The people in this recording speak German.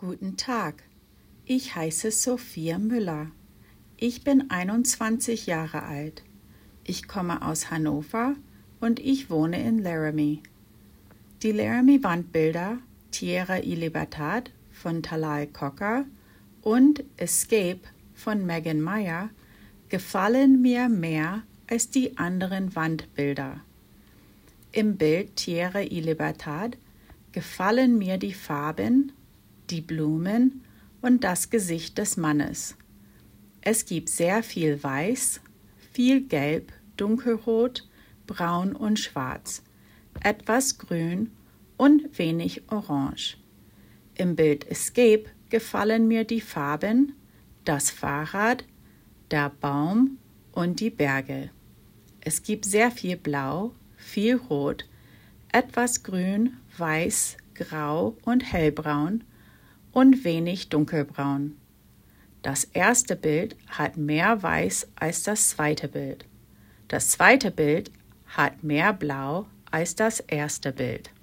Guten Tag, ich heiße Sophia Müller. Ich bin 21 Jahre alt. Ich komme aus Hannover und ich wohne in Laramie. Die Laramie-Wandbilder Tierra y Libertad von Talal Cocker und Escape von Megan Meyer gefallen mir mehr als die anderen Wandbilder. Im Bild Tierra y Libertad gefallen mir die Farben, die Blumen und das Gesicht des Mannes. Es gibt sehr viel Weiß, viel Gelb, Dunkelrot, Braun und Schwarz, etwas Grün und wenig Orange. Im Bild Escape gefallen mir die Farben, das Fahrrad, der Baum und die Berge. Es gibt sehr viel Blau, viel Rot, etwas Grün, Weiß, Grau und Hellbraun und wenig Dunkelbraun. Das erste Bild hat mehr Weiß als das zweite Bild. Das zweite Bild hat mehr Blau als das erste Bild.